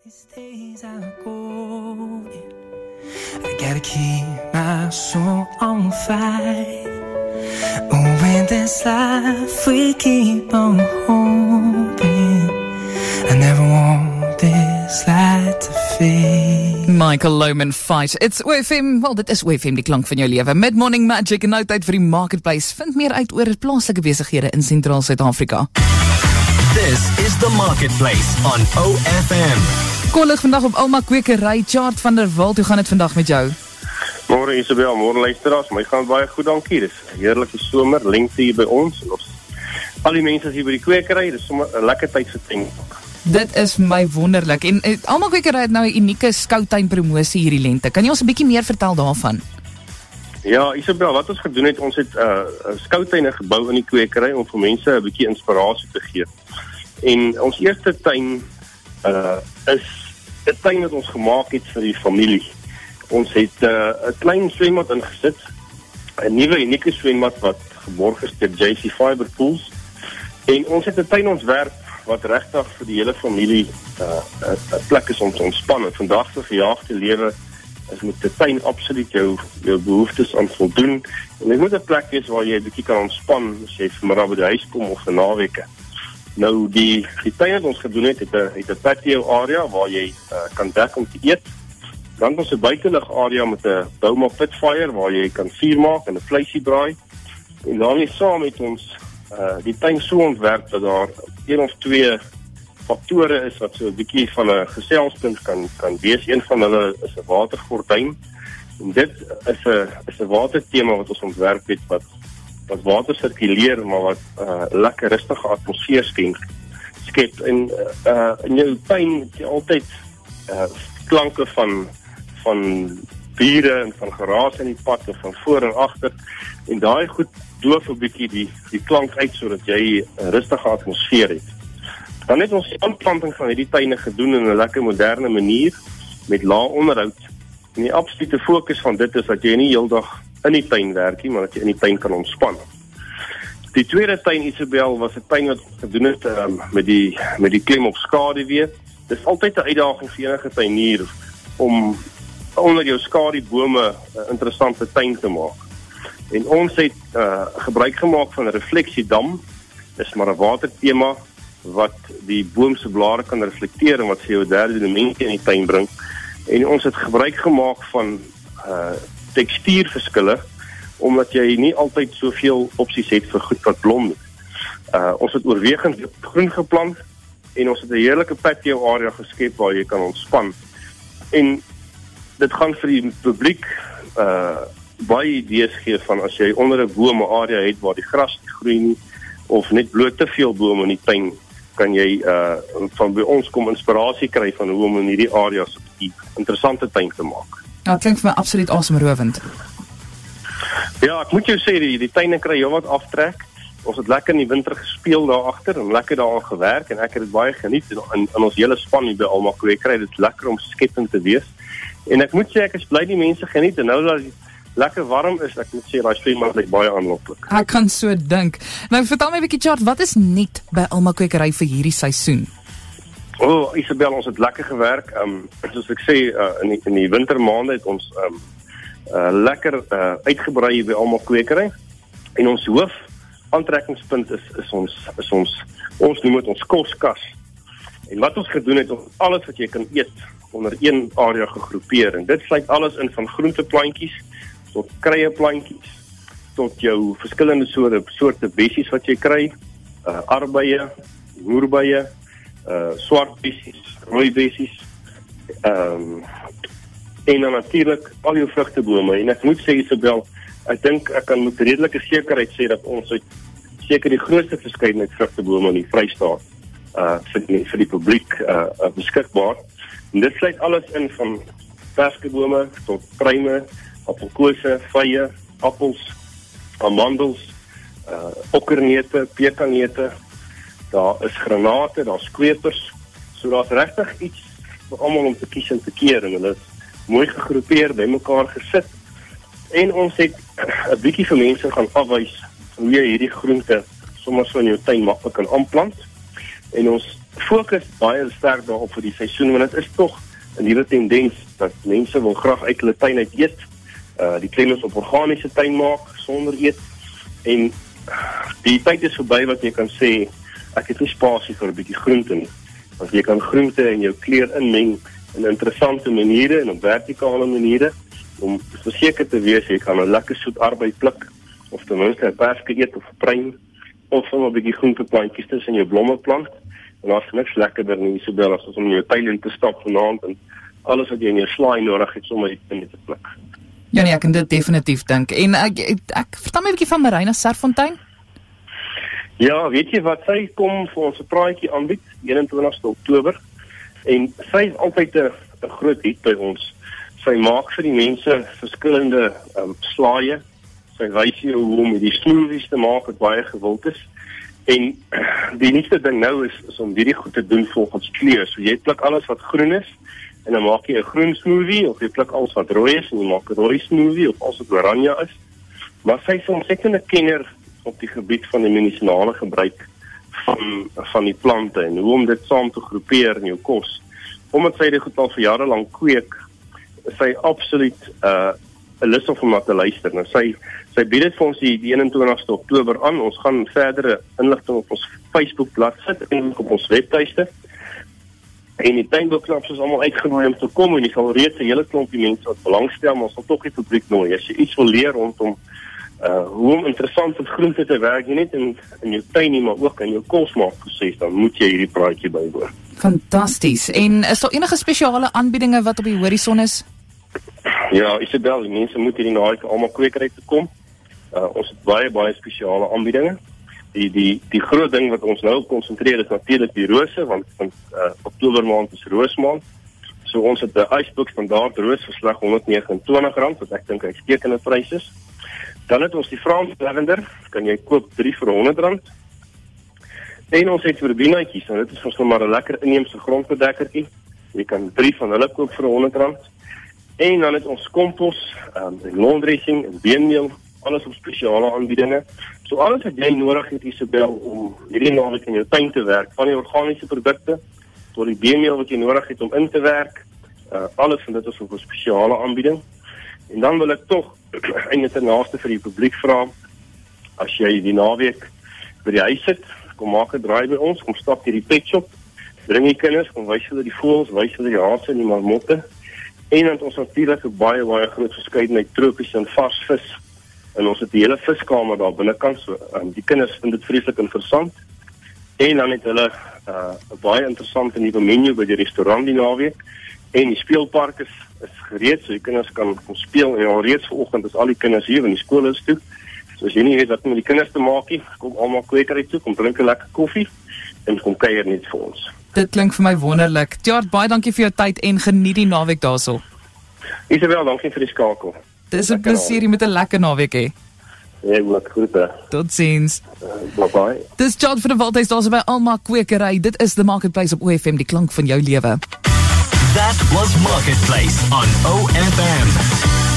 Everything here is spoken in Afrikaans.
These days are golden. I gotta keep my soul on fire. Oh, when this life we keep on hoping. I never want this light to fade. Michael Lohman Fight. It's OFM, wel dit is OFM die klank van jou lewe. Mid-morning magic en nou tyd vir die marketplace. Vind meer uit oor plaaslike besighede in Sentraal Suid-Afrika. This is the Marketplace on OFM. Kollig vandag op Alma Kwekery. Chart van der Walt, hoe gaan dit vandag met jou? Môre Isabel, môre luisteraars. My gaan baie goed, dankie. Dis 'n heerlike somer, lengte hier by ons. Al die mense hier by die kwekery, dis sommer 'n lekker tyd vir ting. Dit is my wonderlik. En Alma Kwekery het nou 'n unieke skoutuin promosie hierdie lente. Kan jy ons 'n bietjie meer vertel daarvan? Ja, Isabel, wat ons gedoen het, ons het 'n skoutuine gebou in die kwekery om vir mense 'n bietjie inspirasie te gee. En ons eerste tuin is 'n tuin wat ons gemaak het vir die familie. Ons het 'n klein swembad ingesit, 'n nuwe unieke swembad wat geborg is deur JC Fiber Pools. En ons het 'n tuin ontwerp wat regtig vir die hele familie 'n plek is om te ontspan. En vandag se gejaagde lewe is met 'n tuin absoluut jou behoeftes aan voldoen. En dit moet 'n plek wees waar jy 'n bietjie kan ontspan as jy vanmiddag by die huis kom of vir naweke. Nou die tuin wat ons gedoen het 'n patio area waar jy kan dek om te eet. Dan was 'n buitelug area met 'n Boma pitfire waar jy kan vuur maak en 'n vleisie braai. En daarmee saam het ons die tuin so ontwerp dat daar een of twee faktore is wat so 'n bietjie van 'n geselspunt kan wees. Een van hulle is 'n watergordyn. En dit is 'n watertema wat ons ontwerp het wat water sirkuleer, maar wat lekker rustige atmosfeer skep. En in jou tuin het jy altyd klanke van bure en van geraas in die pad of van voor en agter. En daai goed doof 'n bietjie die klank uit sodat jy 'n rustige atmosfeer het. Dan het ons die aanplanting van hierdie tuine gedoen in 'n lekker moderne manier met lae onderhoud. En die absolute fokus van dit is dat jy nie heeldag in die tuin werk nie, maar dat jy in die tuin kan ontspan. Die tweede tuin, Isabel, was 'n tuin wat gedoen het met die klem op skaduwee. Dis altyd 'n uitdaging vir enige tuinier om onder jou skadubome 'n interessante tuin te maak. En ons het gebruik gemaak van 'n refleksiedam. Dis maar 'n watertema wat die boom se blare kan reflekteer en wat vir jou 'n derde dimensie in die tuin bring. En ons het gebruik gemaak van tekstuurverskille omdat jy nie altyd soveel opsies het vir goed wat blom nie. Ons het oorwegend groen geplant en ons het 'n heerlike patio area geskep waar jy kan ontspan. En dit gaan vir die publiek baie idees gee van as jy onder 'n boom 'n area het waar die gras nie groei nie of net bloot te veel bome in die tuin, kan jy van by ons kom inspirasie kry van hoe om in hierdie areas 'n interessante tuin te maak. Ja, dit klink vir my absoluut asemrowend. Ja, ek moet jou sê, die tuine kry heel wat aftrek. Ons het lekker in die winter gespeel daar agter en lekker daaraan gewerk en ek het dit baie geniet in ons hele span hier by Alma Kwekery. Dit is lekker om skepend te wees. En ek moet sê, ek is bly die mense geniet en nou dat dit lekker warm is, ek moet sê, daai swembad lyk baie aanloklik. Ek kan so dink. Nou, vertel my 'n bietjie, Chart, wat is nuut by Alma Kwekery vir hierdie seisoen? Isabel, ons het lekker gewerk. Soos ek sê, in die wintermaande het ons lekker uitgebrei hier by Alma Kwekery. En ons hoof aantrekkingspunt is ons noem dit ons koskas. En wat ons gedoen het, ons alles wat jy kan eet onder een area gegroepeer. En dit sluit alles in van groenteplantjies tot kruieplantjies, tot jou verskillende soorte bessies wat jy kry, arbeie, moerbeye, swart bessies, rooi bessies, en dan natuurlik al jou vrugtebome. En ek moet sê, Isabel, ek dink ek kan met redelike sekerheid sê dat ons seker die grootste verskeidenheid vrugtebome in die Vrystaat vir die publiek beskikbaar. En dit sluit alles in van perskebome tot pruime, appelkose, vye, appels, amandels, okkerneute, pekanneute, daar is granate, daar's kwepers. So daar's regtig iets vir almal om te kies en te keer en hulle is mooi gegroepeer, by mekaar gesit. En ons het 'n bietjie vir mense gaan afwys hoe jy hierdie groente sommer so in jou tuin maklik kan aanplant. En ons fokus baie sterk daarop vir die seisoen, want dit is tog 'n nuwe tendens dat mense wil graag uit hulle tuin uit eet. Die klem is op organiese tuin maak sonder eet, en die tyd is verby wat jy kan sê ek het nie spasie vir 'n bietjie groente nie. Want jy kan groente in jou kleur inmeng in interessante maniere en op vertikale maniere om verseker te wees jy kan 'n lekker soet arbei pluk of ten minste 'n perske eet of 'n pruim of sommer 'n bietjie groenteplantjies tussen jou blomme plant. En daar's niks lekkerder nie, Isabel, as om in jou tuin in te stap vanaand en alles wat jy in jou slaai nodig het sommer in te pluk. Ja nee, ek kan dit definitief dink. En ek vertel my 'n bietjie van Marina Serfontein. Ja, weet jy wat, sy kom vir ons 'n praatjie aanbied, 21ste Oktober, en sy is altyd 'n groot hit by ons. Sy maak vir die mense verskillende slaaie, sy wys jou hoe om die smoothies te maak wat baie gewild is, en die nuutste ding nou is om hierdie goed te doen volgens kleur, so jy pluk alles wat groen is, en dan maak jy 'n groen smoothie, of jy pluk alles wat rooi is, en jy maak 'n rooi smoothie, of alles wat oranje is, maar sy is 'n ontsettende kenner op die gebied van die medisinale gebruik van die plante en hoe om dit saam te groepeer in jou kos. Omdat sy dit goed al vir jare lank kweek, is sy absoluut 'n lus om na te luister. Nou, sy bied dit vir ons die 21ste Oktober aan. Ons gaan verdere inligting op ons Facebook bladsy sit en op ons webtuiste. En die tuinbouklubs is almal uitgenooi om te kom en jy sal reeds 'n hele klompie mense wat belangstel, maar ons sal tog die publiek nooi. As jy iets wil leer rondom hoe om interessant met groente te werk, nie net in jou tuin nie, maar ook in jou kosmaakproses, dan moet jy hierdie praatjie bywoon. Fantasties. En is daar enige spesiale aanbiedinge wat op die horison is? Ja, Isabel, die mense moet hierdie naweek almal kwekery toe kom. Ons het baie spesiale aanbiedinge. Die groot ding wat ons nou konsentreer is natuurlik die rose, want Oktober maand is roosmaand. So ons het 'n Icebook standaard roos vir slegs R129, wat ek dink 'n uitstekende prys is. Dan het ons die Frans lavender, kan jy koop 3 vir R100. En ons het verbinaatjies, en dit is ons nou maar 'n lekker inheemse grondbedekkertjie. Jy kan 3 van hulle koop vir R100. En dan het ons kompos, lawn dressing en beenmeel, alles op spesiale aanbiedinge. So alles wat jy nodig het, Isabel, om hierdie naweek in jou tuin te werk, van die organiese produkte tot die beenmeel wat jy nodig het om in te werk, alles van dit is op 'n spesiale aanbieding. En dan wil ek tog eintlik ten laaste vir die publiek vra, as jy die naweek by die huis sit, kom maak 'n draai by ons, kom stap hier die pet shop, bring die kinders, kom wys hulle die voëls, wys hulle die haase en die marmotte, en dan het ons natuurlik 'n baie groot verskeidenheid tropiese en vars vis, en ons het die hele viskamer daar binnekant, so die kinders vind dit vreeslik interessant, en dan het hulle 'n baie interessante nuwe menu by die restaurant die naweek, en die speelpark is gereed, so die kinders kan kom speel, en al reeds vanoggend is al die kinders hier, want die skool is toe, so as jy nie weet wat met die kinders te maak nie, kom almal kwekery toe, kom drink 'n lekker koffie, en kom kuier net vir ons. Dit klink vir my wonderlik. Tjaard, baie dankie vir jou tyd en geniet die naweek daarso. Isabel, dankie vir die skakel. Dis 'n plesier, jy moet 'n lekker naweek hê. Ja, ook groete. Totsiens. Bye-bye. Dis Tjaard van der Walt, daar's by Alma Kwekery. Dit is The Marketplace op OFM, die klank van jou lewe. That was Marketplace on OFM.